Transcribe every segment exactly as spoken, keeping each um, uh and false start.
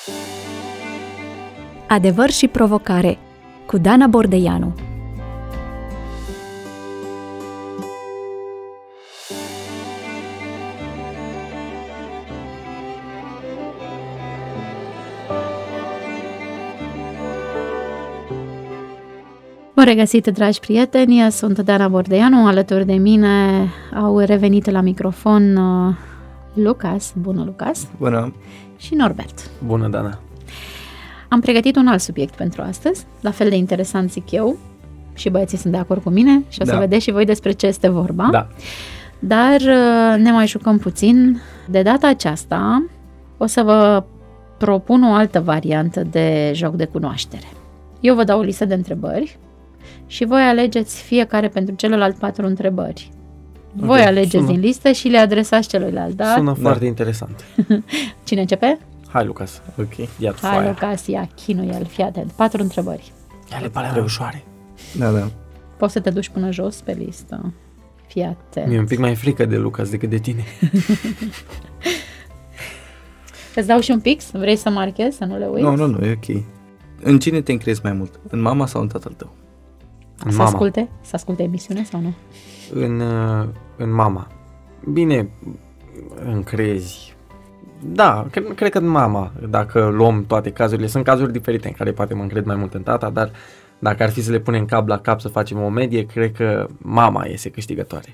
Adevăr și provocare cu Dana Bordeianu. Bun regăsit, dragi prieteni, sunt Dana Bordeianu, alături de mine au revenit la microfon uh, Lucas, bună Lucas. Bună. Și Norbert. Bună, Dana. Am pregătit un alt subiect pentru astăzi, la fel de interesant zic eu, și băieții sunt de acord cu mine și o să da. vedeți și voi despre ce este vorba. Da. Dar uh, ne mai jucăm puțin. De data aceasta o să vă propun o altă variantă de joc de cunoaștere. Eu vă dau o listă de întrebări și voi alegeți fiecare pentru celălalt patru întrebări. Voi okay, alegeți sună. din listă și le adresați celuilalt, da? Sună da. foarte interesant. Cine începe? Hai, Lucas. Ok. Ia Hai, foaia. Lucas, ia, chinuie-l, fii atent. Patru întrebări. Ia-le pe alea ușoare. Da, da. Poți să te duci până jos pe listă. Fii atent. Mi-e un pic mai frică de Lucas decât de tine. Îți dau și un pix? Vrei să marchezi, să nu le uiți? Nu, nu, nu, e ok. În cine te încrezi mai mult? În mama sau în tatăl tău? În să mama. asculte? Să asculte emisiunea sau nu? În, în mama. Bine, încrezi. Da, cred, cred că în mama, dacă luăm toate cazurile. Sunt cazuri diferite în care poate mă încred mai mult în tata, dar dacă ar fi să le punem cap la cap să facem o medie, cred că mama iese câștigătoare.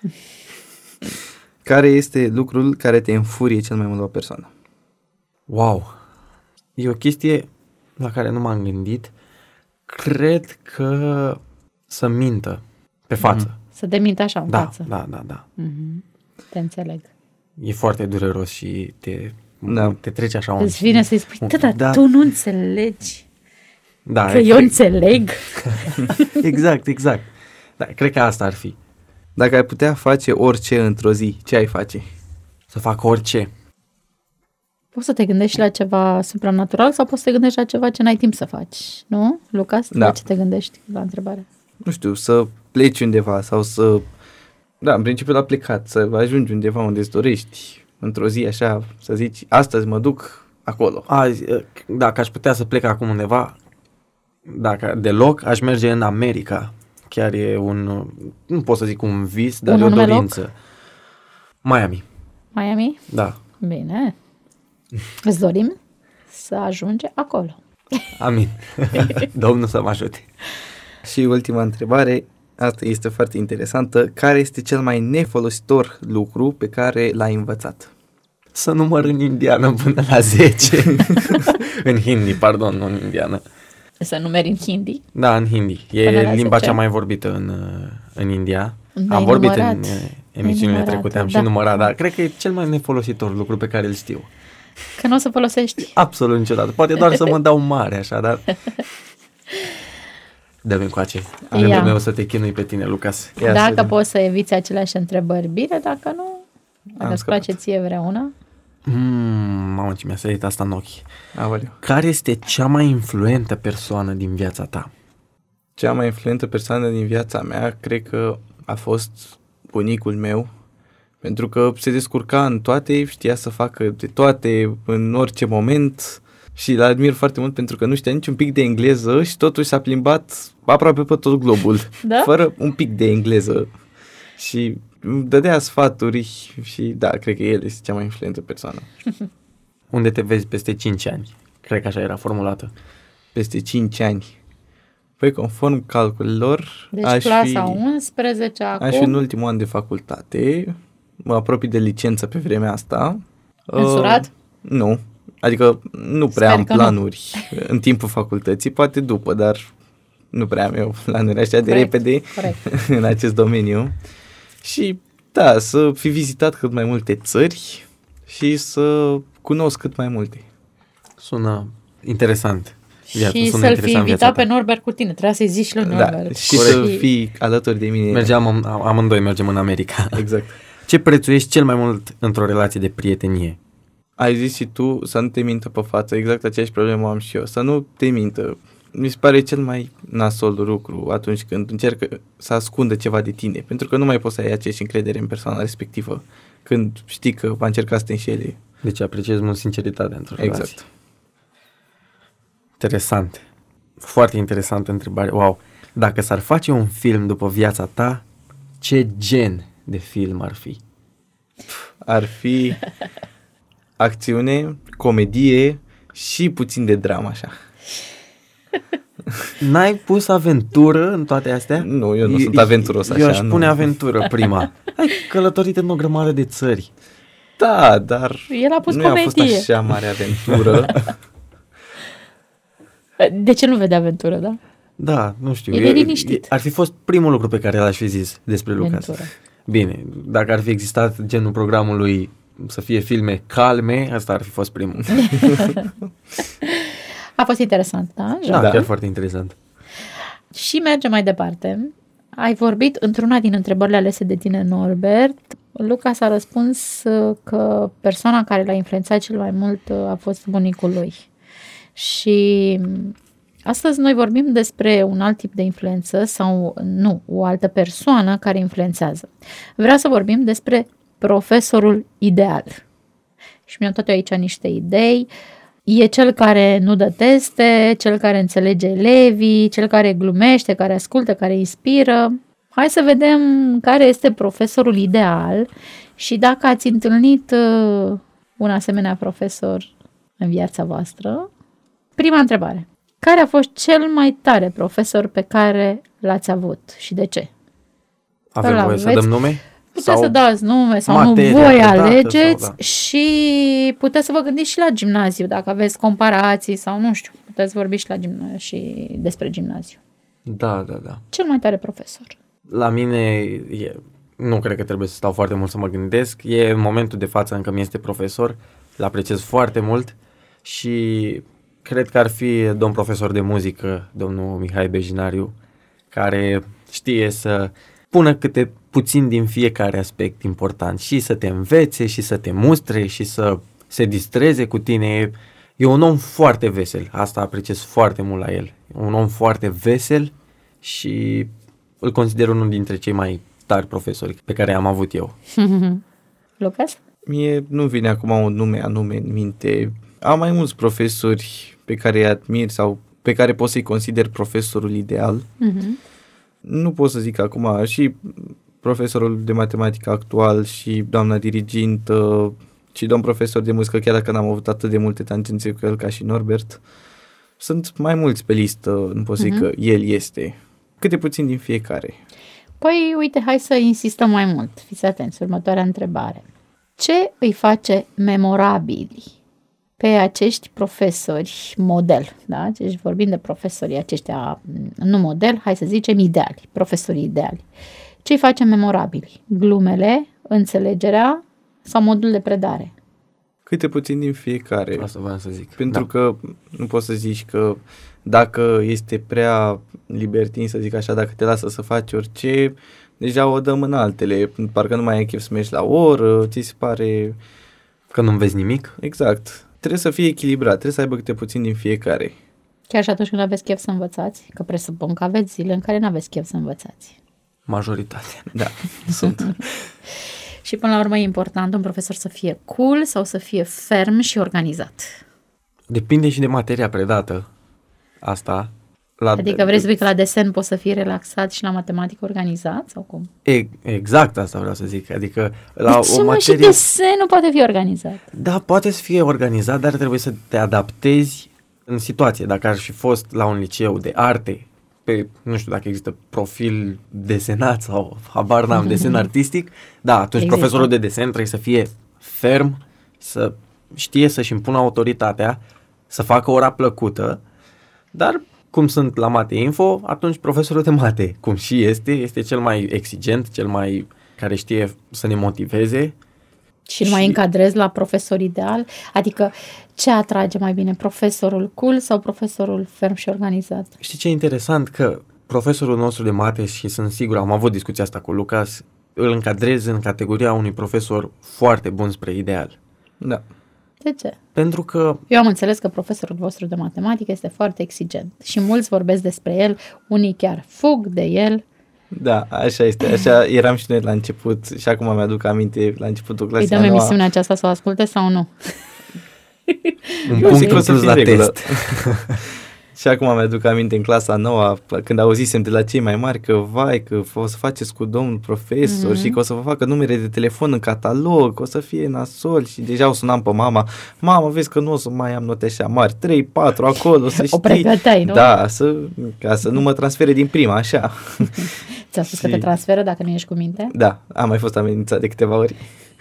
Care este lucrul care te înfurie cel mai mult la o persoană? Wow! E o chestie la care nu m-am gândit. Cred că să mintă pe față. Mm. Să te mintă așa în da, față. Da, da, da. Mm-hmm. Te înțeleg. E foarte dureros și te, da. te trece așa un... Îți vine să-i spui, un, tata, da. tu nu înțelegi da, că eu înțeleg. Exact, exact. Da, cred că asta ar fi. Dacă ai putea face orice într-o zi, ce ai face? Să fac orice. Poți să te gândești la ceva supranatural sau poți să te gândești la ceva ce n-ai timp să faci, nu? Lucas, da. La ce te gândești la întrebare? Nu știu, să pleci undeva sau să... Da, în principiu la plecat, să ajungi undeva unde îți dorești, într-o zi așa, să zici, astăzi mă duc acolo. Azi, dacă aș putea să plec acum undeva, dacă deloc, aș merge în America. Chiar e un, nu pot să zic un vis, dar un e o dorință. Loc? Miami. Miami? Da. Bine. Îți dorim să ajungi acolo. Amin. Domnul să mă ajute. Și ultima întrebare, asta este foarte interesantă. Care este cel mai nefolositor lucru pe care l-ai învățat? Să număr în indiană până la zece. În hindi, pardon, nu în indiană. Să numeri în hindi? Da, în hindi. E limba cea mai vorbită în, în India. N-ai Am vorbit numărat. în emisiunile numărat, trecute, am da. și numărat, dar cred că e cel mai nefolositor lucru pe care îl știu. Că nu o să folosești. Absolut niciodată. Poate doar să mă dau mare așa, dar... Dă-mi încoace. Am rândul meu să te chinui pe tine, Lucas. Ia dacă poți să eviți aceleași întrebări, bine, dacă nu, dacă îți place ție vreuna. Mm, mamă, ce mi-a sărit asta în ochi. Aoleu. Care este cea mai influentă persoană din viața ta? Cea mai influentă persoană din viața mea, cred că a fost bunicul meu, pentru că se descurca în toate, știa să facă de toate, în orice moment, și l admir foarte mult pentru că nu știa nici un pic de engleză și totuși s-a plimbat aproape pe tot globul, da? Fără un pic de engleză, și îmi dădea sfaturi și da, cred că el este cea mai influentă persoană. Unde te vezi peste cinci ani? Cred că așa era formulată. Peste cinci ani. Păi, conform calculelor, deci aș clasa fi, unsprezece acum. aș fi în ultimul an de facultate, mă apropii de licență pe vremea asta. Însurat? Uh, nu, adică nu prea Sper am planuri nu. În timpul facultății, poate după, dar nu prea am eu planuri așa de corect, repede corect. în acest domeniu. Și da, să fi vizitat cât mai multe țări și să cunosc cât mai multe. Sună interesant. Viața, și să-l fi invitat pe Norbert cu tine. Trebuia să-i zici lui Norbert. Da, și corect. Să fii alături de mine. Mergeam, am, amândoi mergem în America. Exact. Ce prețuiești cel mai mult într-o relație de prietenie? Ai zis și tu să nu te mintă pe față. Exact aceeași problemă am și eu. Să nu te mintă. Mi se pare cel mai nasol lucru atunci când încercă să ascundă ceva de tine. Pentru că nu mai poți să ai aceeași încredere în persoana respectivă când știi că va încerca să te înșele. Deci apreciez mult sinceritatea într-o exact. relație. Interesant. Foarte interesantă întrebare. Wow. Dacă s-ar face un film după viața ta, ce gen de film ar fi? Ar fi acțiune, comedie și puțin de dramă, așa. N-ai pus aventură în toate astea? Nu, eu nu sunt aventuros așa. Eu aș nu. pune aventură prima. Ai călătorit în o grămadă de țări. Da, dar El a pus nu comedie. a fost așa mare aventură. De ce nu vede aventură, da? Da, nu știu. El e liniștit. Ar fi fost primul lucru pe care l-aș fi zis despre Lucas. Aventură. Bine, dacă ar fi existat genul programului să fie filme calme, asta ar fi fost primul. A fost interesant, da? Da, Da. chiar foarte interesant. Și mergem mai departe. Ai vorbit într-una din întrebările alese de tine, Norbert. Lucas a răspuns uh, că persoana care l-a influențat cel mai mult uh, a fost bunicul lui. Și astăzi noi vorbim despre un alt tip de influență sau, nu, o altă persoană care influențează. Vreau să vorbim despre profesorul ideal. Și mi-am tot eu aici niște idei. E cel care nu dă teste, cel care înțelege elevii, cel care glumește, care ascultă, care inspiră. Hai să vedem care este profesorul ideal și dacă ați întâlnit uh, un asemenea profesor în viața voastră. Prima întrebare. Care a fost cel mai tare profesor pe care l-ați avut și de ce? Avem Ăla voie să aveți? dăm nume? Puteți să dați nume sau materia nu, voi predată alegeți sau da. și puteți să vă gândiți și la gimnaziu, dacă aveți comparații sau nu știu, puteți vorbi și, la gimna- și despre gimnaziu. Da, da, da. Cel mai tare profesor. La mine, e, nu cred că trebuie să stau foarte mult să mă gândesc. E în momentul de față încă mi este profesor, îl apreciez foarte mult și cred că ar fi domn profesor de muzică, domnul Mihai Bejinariu, care știe să pună câte puțin din fiecare aspect important și să te învețe și să te mustre și să se distreze cu tine. E un om foarte vesel, asta apreciez foarte mult la el. Un om foarte vesel și îl consider unul dintre cei mai tari profesori pe care am avut eu. Lucas? Mie nu vine acum un nume anume în minte. Am mai mulți profesori pe care îi admir sau pe care pot să-i consider profesorul ideal. Uh-huh. Nu pot să zic acum și profesorul de matematică actual și doamna dirigintă și domn profesor de muzică, chiar dacă n-am avut atât de multe tangențe cu el ca și Norbert. Sunt mai mulți pe listă, nu pot să zic Mhm. că el este. Câte puțin din fiecare. Păi, uite, hai să insistăm mai mult. Fiți atenți, următoarea întrebare. Ce îi face memorabili pe acești profesori model? Da? Deci vorbim de profesorii aceștia, nu model, hai să zicem ideali, profesorii ideali. Ce îi face memorabili? Glumele, înțelegerea sau modul de predare? Câte puțin din fiecare. Asta vreau să zic. Pentru Da. că nu poți să zici că dacă este prea libertin, să zic așa, dacă te lasă să faci orice, deja o dăm în altele. Parcă nu mai ai chef să mergi la o oră, ți se pare... Că nu vezi nimic? Exact. Trebuie să fie echilibrat, trebuie să aibă câte puțin din fiecare. Chiar și atunci când aveți chef să învățați? Că presupun că aveți zile în care nu aveți chef să învățați. Majoritatea. Da, sunt. Și până la urmă e important un profesor să fie cool sau să fie ferm și organizat. Depinde și de materia predată. Asta. La Adică vrei să spui că la desen poți să fii relaxat și la matematică organizat sau cum? E, exact asta vreau să zic. Adică la De ce o mă, și materie... desenul poate fi organizat? Da, poate să fie organizat, dar trebuie să te adaptezi în situație. Dacă ar fi fost la un liceu de arte, pe, nu știu dacă există profil desenat sau habar n-am, desen artistic, da, atunci Există. profesorul de desen trebuie să fie ferm, să știe să-și impună autoritatea, să facă ora plăcută, dar cum sunt la Mate Info, atunci profesorul de mate, cum și este, este cel mai exigent, cel mai care știe să ne motiveze. Și îl mai Și- încadrezi la profesor ideal? Adică ce atrage mai bine, profesorul cool sau profesorul ferm și organizat? Știi ce e interesant? Că profesorul nostru de mate, și sunt sigur, am avut discuția asta cu Lucas, îl încadrez în categoria unui profesor foarte bun spre ideal. Da. De ce? Pentru că, Eu am înțeles că profesorul vostru de matematică este foarte exigent și mulți vorbesc despre el, unii chiar fug de el. Da, așa este. Așa eram și noi la început și acum mi-aduc aminte la începutul Îi clasei dăm a noua. emisiunea aceasta să o asculte sau nu? un Eu punct zic că o în să plus fie la în regulă. test. Și acum mi-aduc aminte în clasa nouă, când auzisem de la cei mai mari că, vai, că o să faceți cu domnul profesor mm-hmm. și că o să vă facă numere de telefon în catalog, o să fie nasol și deja o sunam pe mama. Mama, vezi că nu o să mai am note așa mari, trei, patru acolo, să știi. O pregăteai, nu? Da, să, ca să nu mă transfere din prima, așa. Ți-a spus și... că te transferă dacă nu ești cu minte? Da, am mai fost amenințat de câteva ori.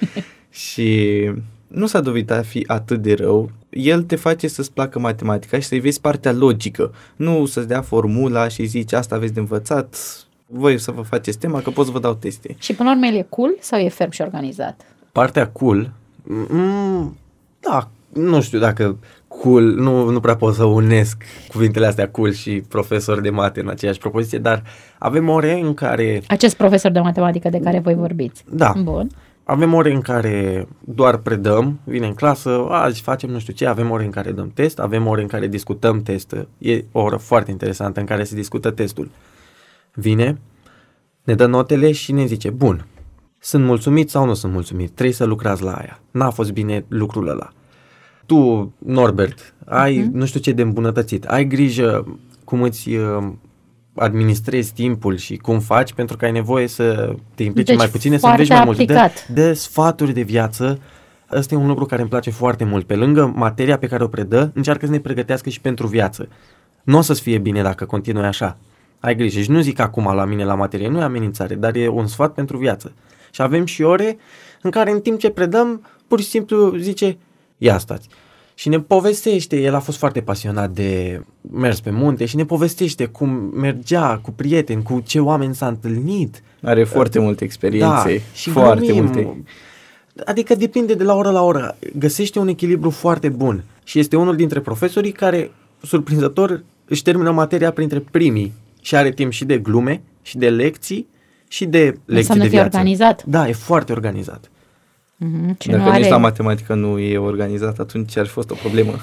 Și nu s-a dovedit a fi atât de rău. El te face să-ți placă matematica și să-i vezi partea logică. Nu să-ți dea formula și zici asta aveți de învățat, voi să vă faceți tema că pot să vă dau teste. Și până la urmă el e cool sau e ferm și organizat? Partea cool, mm, da, nu știu dacă cool, nu, nu prea pot să unesc cuvintele astea cool și profesor de mate în aceeași propoziție, dar avem ore în care... Acest profesor de matematică de care voi vorbiți. Da. Bun. Avem ore în care doar predăm, vine în clasă, azi facem nu știu ce, avem ore în care dăm test, avem ore în care discutăm test, e o oră foarte interesantă în care se discută testul. Vine, ne dă notele și ne zice, bun, sunt mulțumit sau nu sunt mulțumit, trebuie să lucrați la aia, n-a fost bine lucrul ăla. Tu, Norbert, ai uh-huh. nu știu ce de îmbunătățit, ai grijă cum îți uh, administrezi timpul și cum faci pentru că ai nevoie să te implici deci mai puțin, să înveți mai mult. De, de sfaturi de viață, ăsta e un lucru care îmi place foarte mult. Pe lângă materia pe care o predă, încearcă să ne pregătească și pentru viață. Nu o să-ți fie bine dacă continui așa. Ai grijă. Și nu zic acum la mine la materie, nu e amenințare, dar e un sfat pentru viață. Și avem și ore în care în timp ce predăm, pur și simplu zice, ia stați. Și ne povestește, el a fost foarte pasionat de mers pe munte și ne povestește cum mergea cu prieteni, cu ce oameni s-a întâlnit. Are foarte multe experiențe, da, și foarte glumim. multe. Adică depinde de la oră la oră, găsește un echilibru foarte bun și este unul dintre profesorii care, surprinzător, își termină materia printre primii și are timp și de glume, și de lecții, și de lecții Înseamnă de viață. organizat. Da, e foarte organizat. Mm-hmm. Dacă nici are... la matematică nu e organizat, atunci ar fi fost o problemă.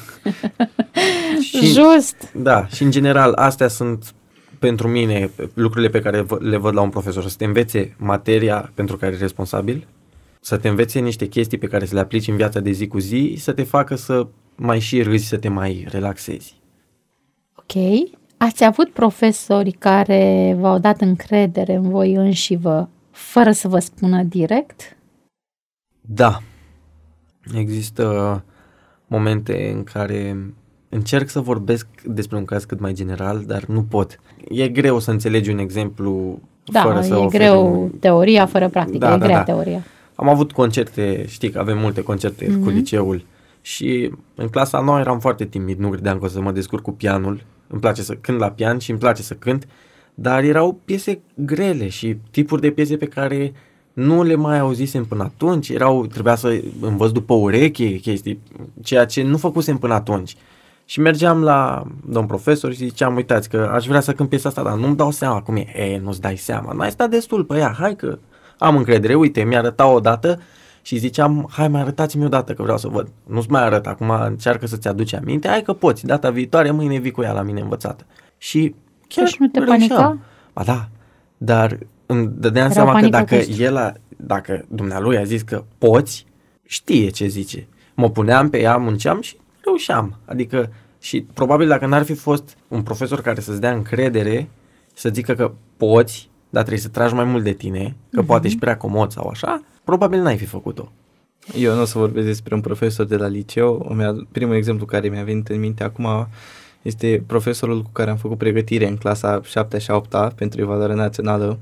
și, Just! Da, și în general astea sunt pentru mine lucrurile pe care le văd la un profesor. Să te învețe materia pentru care ești responsabil, să te învețe niște chestii pe care să le aplici în viața de zi cu zi, să te facă să mai și râzi, să te mai relaxezi. Ok. Ați avut profesori care v-au dat încredere în voi înșivă fără să vă spună direct? Da. Există momente în care încerc să vorbesc despre un caz cât mai general, dar nu pot. E greu să înțelegi un exemplu da, fără să e oferi... greu teoria fără practică, da, e da, grea da. teoria. Am avut concerte, știi că avem multe concerte mm-hmm. cu liceul și în clasa nouă eram foarte timid, nu credeam că o să mă descurc cu pianul. Îmi place să cânt la pian și îmi place să cânt, dar erau piese grele și tipuri de piese pe care nu le mai auzisem până atunci, erau, trebuia să învăț după ureche chestii, ceea ce nu făcusem până atunci. Și mergeam la domn profesor și ziceam, uitați că aș vrea să cânt piesa asta, dar nu-mi dau seama cum e. E, nu-ți dai seama, n-ai stat destul pe ea, hai că am încredere, uite, mi-arăta odată și ziceam, hai mai arătați-mi odată că vreau să văd. Nu-ți mai arăt, acum încearcă să-ți aduci aminte, hai că poți, data viitoare, mâine vii cu ea la mine învățată. Și chiar deci nu te reușeam. panica? Ba da, dar îmi dădeam seama că dacă el a, dacă dumnealui a zis că poți, știe ce zice. Mă puneam pe ea, munceam și reușeam. Adică, și probabil dacă n-ar fi fost un profesor care să-ți dea încredere, să zică că poți, dar trebuie să tragi mai mult de tine, că uh-huh. poate ești prea comod sau așa, probabil n-ai fi făcut-o. Eu nu o să vorbesc despre un profesor de la liceu. Primul exemplu care mi-a venit în minte acum este profesorul cu care am făcut pregătire în clasa șaptea și a opta pentru evaluare națională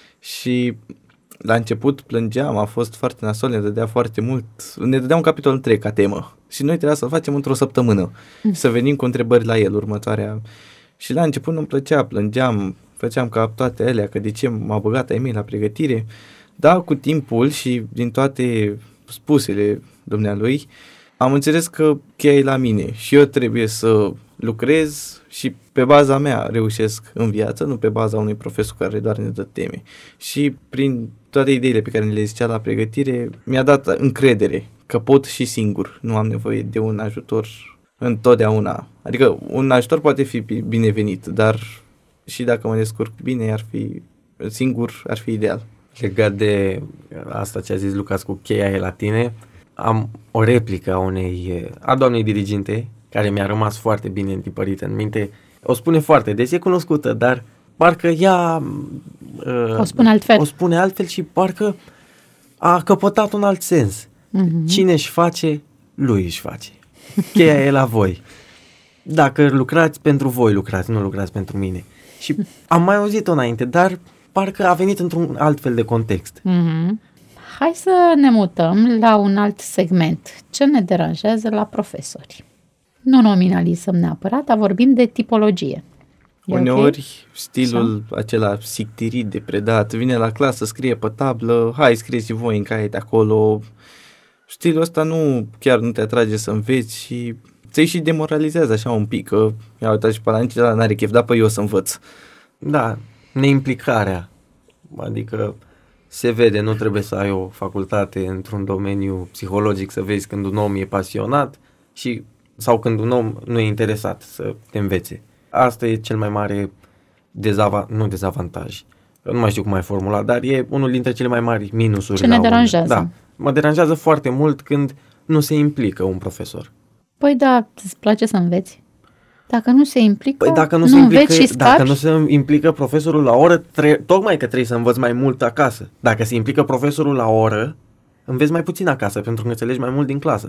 și la început plângeam, a fost foarte nasol, ne dădea foarte mult, ne dădea un capitol întreg ca temă și noi trebuia să-l facem într-o săptămână, mm. să venim cu întrebări la el următoarea. Și la început nu-mi plăcea, plângeam, făceam ca toate alea, că de ce m-a băgat ai mei la pregătire, dar cu timpul și din toate spusele dumnealui, am înțeles că cheia e la mine și eu trebuie să lucrez și pe baza mea reușesc în viață, nu pe baza unui profesor care doar ne dă teme. Și prin toate ideile pe care le zicea la pregătire, mi-a dat încredere că pot și singur, nu am nevoie de un ajutor întotdeauna. Adică un ajutor poate fi binevenit, dar și dacă mă descurc bine, ar fi singur, ar fi ideal. Legat de asta ce a zis Lucas cu cheia e la tine, am o replică a unei, a doamnei diriginte, care mi-a rămas foarte bine întipărită în minte. O spune foarte des, e cunoscută, dar parcă ea uh, o spune altfel. O spune altfel și parcă a căpătat un alt sens. Uh-huh. Cine își face, lui își face. Cheia e la voi. Dacă lucrați pentru voi, lucrați, nu lucrați pentru mine. Și am mai auzit-o înainte, dar parcă a venit într-un alt fel de context. Uh-huh. Hai să ne mutăm la un alt segment. Ce ne deranjează la profesori? Nu nominalizăm neapărat, dar vorbim de tipologie. E Uneori okay? stilul Așa. acela sictirit de predat, vine la clasă, scrie pe tablă, hai scrieți voi în caiet acolo. Stilul ăsta nu chiar nu te atrage să înveți și ți-i și demoralizează așa un pic, că ia uitați și pe la nici ăla n-are chef, dar pe eu să învăț. Da, neimplicarea, adică se vede, nu trebuie să ai o facultate într-un domeniu psihologic să vezi când un om e pasionat și sau când un om nu e interesat să te învețe. Asta e cel mai mare dezava- nu dezavantaj. Eu nu mai știu cum ai formulat, dar e unul dintre cele mai mari minusuri. Ce ne deranjează. Da, mă deranjează foarte mult când nu se implică un profesor. Păi da, îți place să înveți? Dacă nu se implică, păi dacă nu, nu se implică, înveți și scapi? dacă nu se implică profesorul la oră, tre- tocmai că trebuie să învăț mai mult acasă. Dacă se implică profesorul la oră, înveți mai puțin acasă, pentru că înțelegi mai mult din clasă.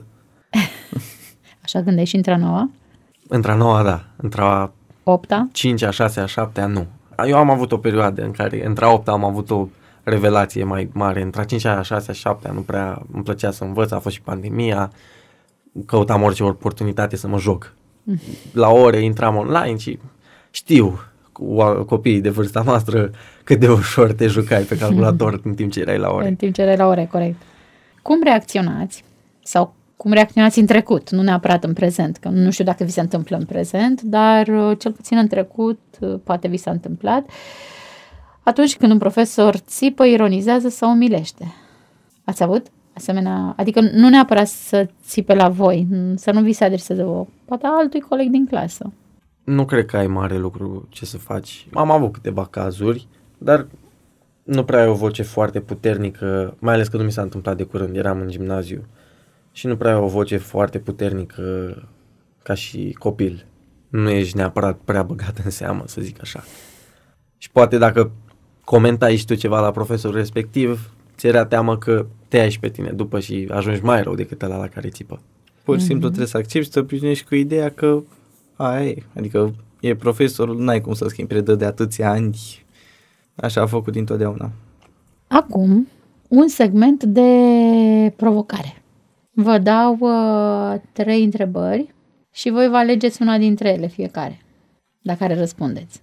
Așa gândești și într-a noua? Într-a noua, da. Într-a Opta? cincea, șasea, șaptea, nu. Eu am avut o perioadă în care, într-a opta am avut o revelație mai mare. Într-a cincea, șasea, șaptea nu prea îmi plăcea să învăț, a fost și pandemia. Căutam orice oportunitate să mă joc. La ore intram online și știu cu copiii de vârsta noastră cât de ușor te jucai pe calculator în timp ce erai la ore. În timp ce erai la ore, corect. Cum reacționați sau cum reacționați în trecut, nu neapărat în prezent, că nu știu dacă vi se întâmplă în prezent, dar cel puțin în trecut poate vi s-a întâmplat, atunci când un profesor țipă, ironizează sau umilește. Ați avut asemenea, adică nu neapărat să țipe la voi, să nu vi se adreseze vouă, poate altui coleg din clasă. Nu cred că ai mare lucru ce să faci. Am avut câteva cazuri, dar nu prea ai o voce foarte puternică, mai ales că nu mi s-a întâmplat de curând, eram în gimnaziu. Și nu prea ai o voce foarte puternică ca și copil. Nu ești neapărat prea băgat în seamă, să zic așa. Și poate dacă comentai și tu ceva la profesorul respectiv, ți era teamă că te ai și pe tine după și ajungi mai rău decât ăla la care țipă. Pur și simplu mm-hmm. trebuie să accepti și să obișnuiești cu ideea că aia e. Adică e profesorul, n-ai cum să schimbi, predă de atâția ani. Așa a făcut dintotdeauna. Acum, un segment de provocare. Vă dau uh, trei întrebări și voi vă alegeți una dintre ele fiecare, la care răspundeți.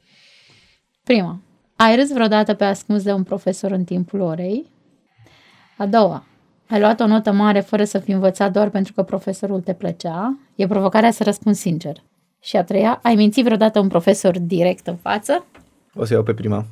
Prima. Ai râs vreodată pe ascuns de un profesor în timpul orei? A doua. Ai luat o notă mare fără să fi învățat doar pentru că profesorul te plăcea? E provocarea să răspunzi sincer. Și a treia. Ai mințit vreodată un profesor direct în față? O să iau pe prima.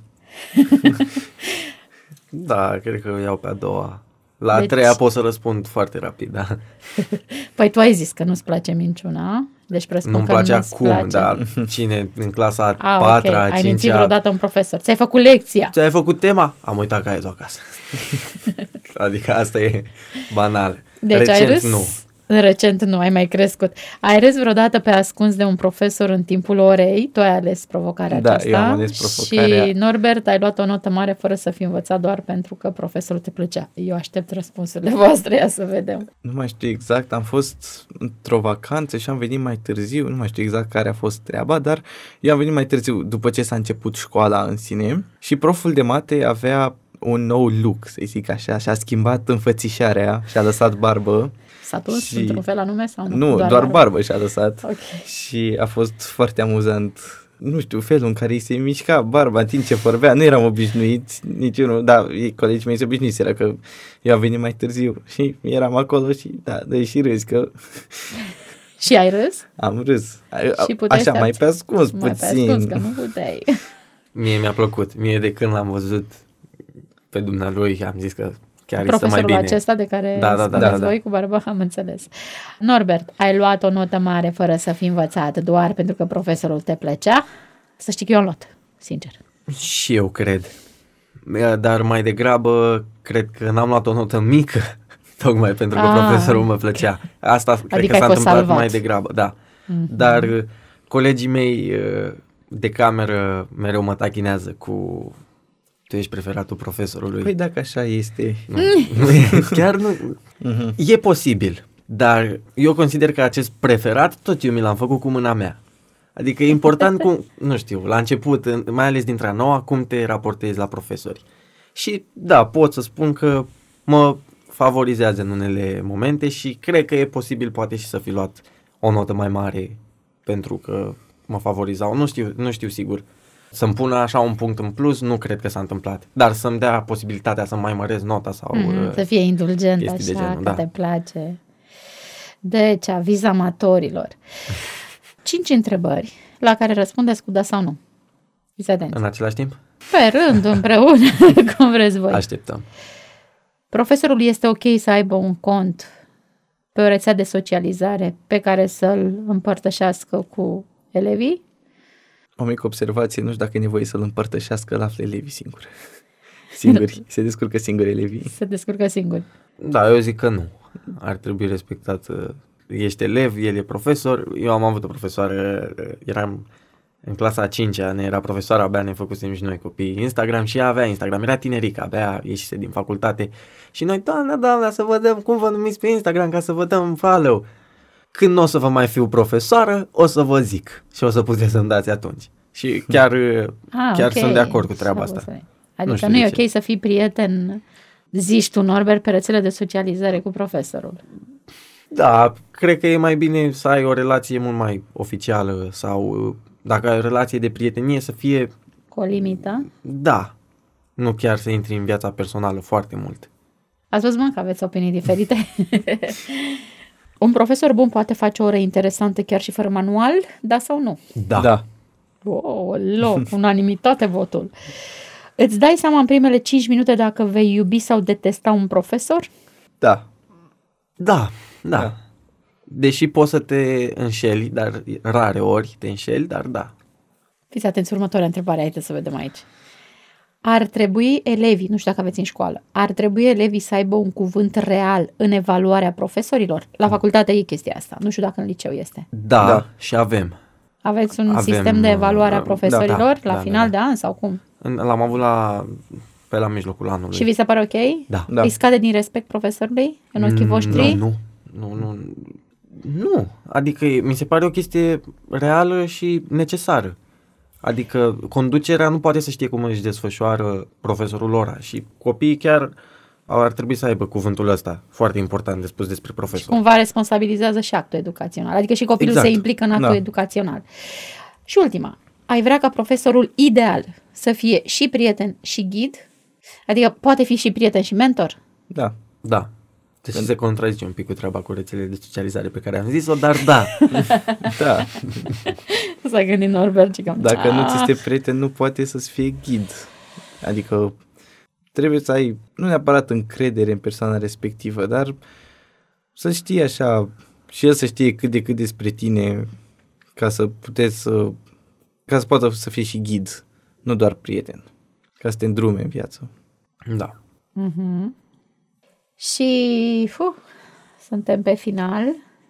Da, cred că o iau pe a doua. La Deci... a treia pot să răspund foarte rapid, da. Păi tu ai zis că nu-ți place minciuna, deci presupun Nu-mi că place nu-ți acum, place. dar cine în clasa a Ah, patra, okay. a Ai mințit cincea... vreodată un profesor. Ți-ai făcut lecția. Ți-ai făcut tema? Am uitat caietul acasă. Adică asta e banal. Deci Recent, ai râs? nu. Recent nu, ai mai crescut. Ai râs vreodată pe ascuns de un profesor în timpul orei? Tu ai ales provocarea da, aceasta. eu am ales provocarea. Și Norbert, ai luat o notă mare fără să fi învățat doar pentru că profesorul te plăcea. Eu aștept răspunsurile voastre, ia să vedem. Nu mai știu exact, am fost într-o vacanță și am venit mai târziu, nu mai știu exact care a fost treaba, dar eu am venit mai târziu după ce s-a început școala în sine și proful de mate avea un nou look, să zic așa, și a schimbat înfățișarea și a lăsat barbă. S-a dus și... într-un fel anume sau nu? Nu, doar, doar barbă. barbă și-a lăsat. Okay. Și a fost foarte amuzant. Nu știu, felul în care îi se mișca barba în timp ce vorbea, nu eram obișnuiți niciunul, da, colegii mei se obișnuiseră că eu am venit mai târziu și eram acolo și da, dă și râzi că... Și ai râs? Am râs. Și puteai așa, mai pe ascuns mai puțin. Pe ascuns, că nu puteai. Mie mi-a plăcut. Mie de când l-am văzut pe dumnealui, am zis că chiar este mai Profesorul bine. acesta de care da, da, da, spuneți da, da. voi cu barba, am înțeles. Norbert, ai luat o notă mare fără să fi învățat doar pentru că profesorul te plăcea? Să știi că eu am luat, sincer. Și eu cred. Dar mai degrabă cred că n-am luat o notă mică tocmai pentru că ah. profesorul mă plăcea. Asta Adică cred că s-a întâmplat salvat. mai degrabă, da. Mm-hmm. Dar colegii mei de cameră mereu mă tachinează cu tu ești preferatul profesorului. Păi dacă așa este... Nu, chiar nu... Uh-huh. E posibil, dar eu consider că acest preferat tot eu mi l-am făcut cu mâna mea. Adică e important cum, nu știu, la început, mai ales dintre a noua, cum te raportezi la profesori. Și da, pot să spun că mă favorizează în unele momente și cred că e posibil poate și să fi luat o notă mai mare pentru că mă favorizau. Nu știu, nu știu sigur. Să-mi pună așa un punct în plus, nu cred că s-a întâmplat. Dar să-mi dea posibilitatea să mai măresc nota sau... Mm-hmm, uh, să fie indulgent așa, de genul, că da. Te place. Deci, aviz amatorilor. Cinci întrebări la care răspundeți cu da sau nu. Fiți atenți. În același timp? Pe rând, împreună, cum vreți voi. Așteptăm. Profesorul este ok să aibă un cont pe o rețea de socializare pe care să-l împărtășească cu elevii? O mică observație, nu știu dacă e nevoie să-l împărtășească, la află elevii singuri. Singuri, se descurcă singuri elevii. Se descurcă singuri. Da, eu zic că nu. Ar trebui respectat, ești elev, el e profesor. Eu am avut o profesoară, eram în clasa a cincea, ne era profesoara, abia ne făcusem și noi copii Instagram și ea avea Instagram, era tinerică, abia ieșise din facultate. Și noi, doamna, doamna, să vă dăm cum vă numiți pe Instagram ca să vă dăm follow. Când nu o să vă mai fiu profesoară, o să vă zic și o să puteți să-mi dați atunci. Și chiar, ah, chiar okay. Sunt de acord cu treaba asta. Adică nu, nu e ok să fii prieten, zici tu, Norbert, pe rețele de socializare cu profesorul. Da, cred că e mai bine să ai o relație mult mai oficială sau dacă ai o relație de prietenie să fie... Cu o limită? Da, nu chiar să intri în viața personală foarte mult. Ați văzut, mă, că aveți opinii diferite? Un profesor bun poate face o oră interesantă chiar și fără manual, da sau nu? Da. Da. Oh, lo, unanimitate votul. Îți dai seama în primele cinci minute dacă vei iubi sau detesta un profesor? Da. Da, da. da. Deși poți să te înșeli, dar rare ori te înșeli, dar da. Fiți atenți, următoarea întrebare, haideți să vedem aici. Ar trebui elevii, nu știu dacă aveți în școală, ar trebui elevii să aibă un cuvânt real în evaluarea profesorilor? La facultate e chestia asta, nu știu dacă în liceu este. Da, da. Și avem. Aveți un avem, sistem de evaluare a profesorilor da, da, la da, final da, da. de an sau cum? L-am avut la, pe la mijlocul anului. Și vi se pare ok? Da. Îi scade din respect profesorului în ochii voștri? Nu, nu, nu, nu. Nu, adică mi se pare o chestie reală și necesară. Adică conducerea nu poate să știe cum își desfășoară profesorul lor și copiii chiar ar trebui să aibă cuvântul ăsta foarte important de spus despre profesor. Și cumva responsabilizează și actul educațional, adică și copilul exact. Se implică în actul da. Educațional. Și ultima, ai vrea ca profesorul ideal să fie și prieten și ghid? Adică poate fi și prieten și mentor? Da. Da. Deci se contrazice un pic cu treaba cu rețelele de socializare pe care am zis-o, dar da. Da. S-a gândit Norbert și cam... Dacă nu ți este prieten, nu poate să-ți fie ghid. Adică trebuie să ai, nu neapărat încredere în persoana respectivă, dar să știi așa, și el să știe cât de cât despre tine, ca să puteți să, ca să poată să fie și ghid, nu doar prieten, ca să te îndrume în viață. Da. Mhm. Și fu, suntem pe final.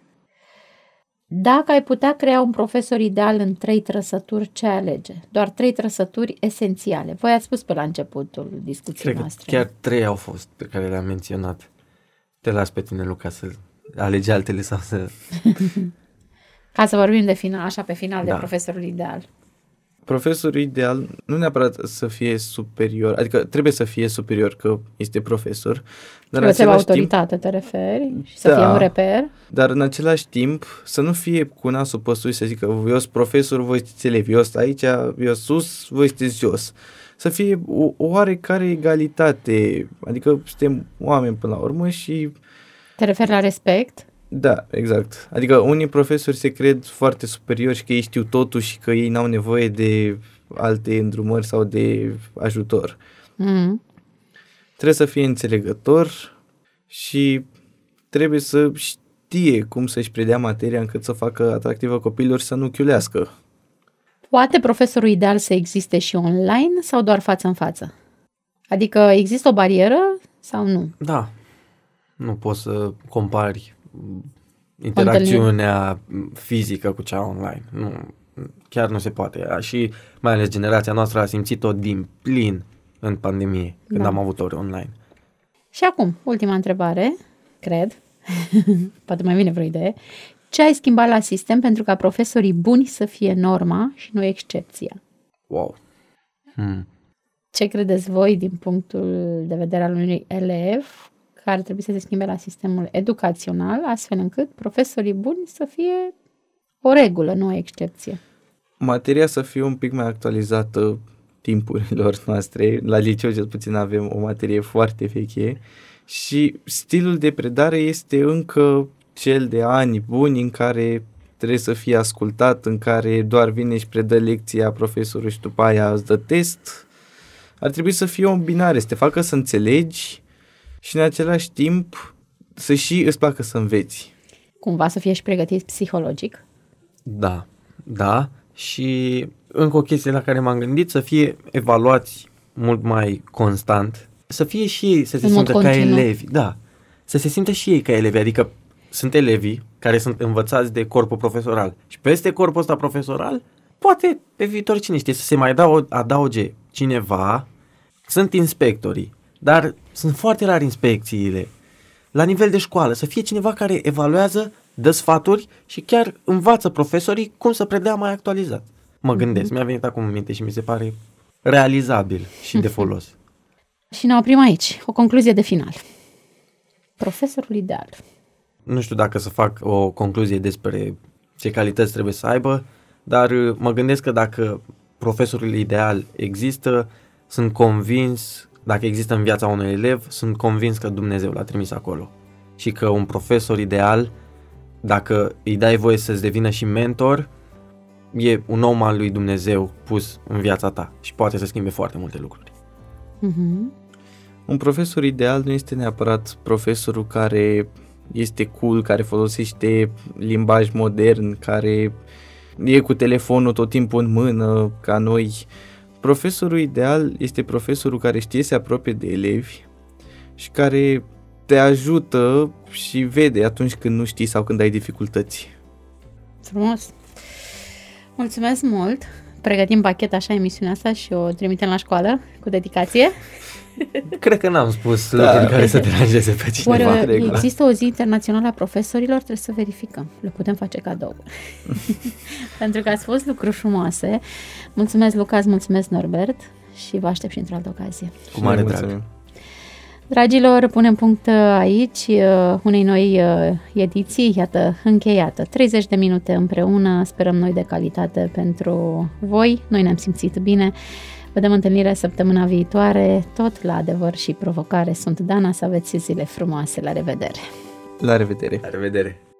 Dacă ai putea crea un profesor ideal în trei trăsături, ce alege? Doar trei trăsături esențiale. Voi ați spus pe la începutul discuției Cred noastre. Că chiar trei au fost pe care le-am menționat. Te las pe tine, Luca, să alegi altele sau să... Ca să vorbim de final, așa pe final, da. De profesorul ideal. Profesorul ideal nu neapărat să fie superior, adică trebuie să fie superior că este profesor. Dar trebuie să aibă autoritate, timp, te referi? Și să da, fie un reper? Dar în același timp să nu fie cu nasul păsui să zică eu sunt profesor, voi sunteți elevi, eu sunt aici, eu sus, voi sunteți jos. Să fie o, o oarecare egalitate, adică suntem oameni până la urmă și... Te referi la respect? Da, exact. Adică unii profesori se cred foarte superiori și că ei știu totul și că ei n-au nevoie de alte îndrumări sau de ajutor. Mm. Trebuie să fie înțelegător și trebuie să știe cum să-și predea materia încât să facă atractivă copilor și să nu chiulească. Poate profesorul ideal să existe și online sau doar față în față? Adică există o barieră sau nu? Da. Nu poți să compari interacțiunea fizică cu cea online. Nu, chiar nu se poate. Și mai ales generația noastră a simțit-o din plin în pandemie, când Da. am avut ore online. Și acum, ultima întrebare, cred, poate mai vine vreo idee. Ce ai schimbat la sistem pentru ca profesorii buni să fie norma și nu excepția? Wow! Hmm. Ce credeți voi din punctul de vedere al unui elev care ar trebui să se schimbe la sistemul educațional, astfel încât profesorii buni să fie o regulă, nu o excepție? Materia să fie un pic mai actualizată timpurilor noastre. La liceu cel puțin avem o materie foarte veche și stilul de predare este încă cel de ani buni în care trebuie să fie ascultat, în care doar vine și predă lecția profesorul și după aia îți dă test. Ar trebui să fie o îmbinare, să te facă să înțelegi și în același timp să și îți placă să înveți. Cumva să fie și pregătiți psihologic? Da, da. Și încă o chestie la care m-am gândit, să fie evaluați mult mai constant, să fie și ei, să se În mod simtă ca continuu. elevi, da, să se simtă și ei ca elevi, adică sunt elevii care sunt învățați de corpul profesoral și peste corpul ăsta profesoral, poate pe viitor cine știe, să se mai adau- adauge cineva, sunt inspectorii, dar sunt foarte rari inspecțiile, la nivel de școală, să fie cineva care evaluează, dă sfaturi și chiar învață profesorii cum să predea mai actualizat. Mă gândesc, mi-a venit acum în minte și mi se pare realizabil și de folos. Și ne oprim aici. O concluzie de final. Profesorul ideal. Nu știu dacă să fac o concluzie despre ce calități trebuie să aibă, dar uh, mă gândesc că dacă profesorul ideal există, sunt convins, dacă există în viața unui elev, sunt convins că Dumnezeu l-a trimis acolo. Și că un profesor ideal, dacă îi dai voie să-ți devină și mentor, e un om al lui Dumnezeu pus în viața ta și poate să schimbe foarte multe lucruri. Uh-huh. Un profesor ideal nu este neapărat profesorul care este cool, care folosește limbaj modern, care e cu telefonul tot timpul în mână, ca noi. Profesorul ideal este profesorul care știe să se apropie de elevi și care te ajută și vede atunci când nu știi sau când ai dificultăți. Frumos. Mulțumesc mult. Pregătim pachet așa emisiunea asta și o trimitem la școală cu dedicație. Cred că n-am spus Da. lucruri care să deranjeze pe cineva. Oare regula. există o zi internațională a profesorilor? Trebuie să verificăm. Le putem face cadou. Pentru că ați fost lucruri frumoase. Mulțumesc, Lucas, mulțumesc, Norbert, și vă aștept și într-o altă ocazie. Cu mare Și noi drag. mulțumim. Dragilor, punem punct aici uh, unei noi uh, ediții, iată, încheiată. treizeci de minute împreună, sperăm noi de calitate pentru voi. Noi ne-am simțit bine. Vă dăm întâlnire săptămâna viitoare, tot la Adevăr și Provocare. Sunt Dana, să aveți zile frumoase. La revedere! La revedere! La revedere!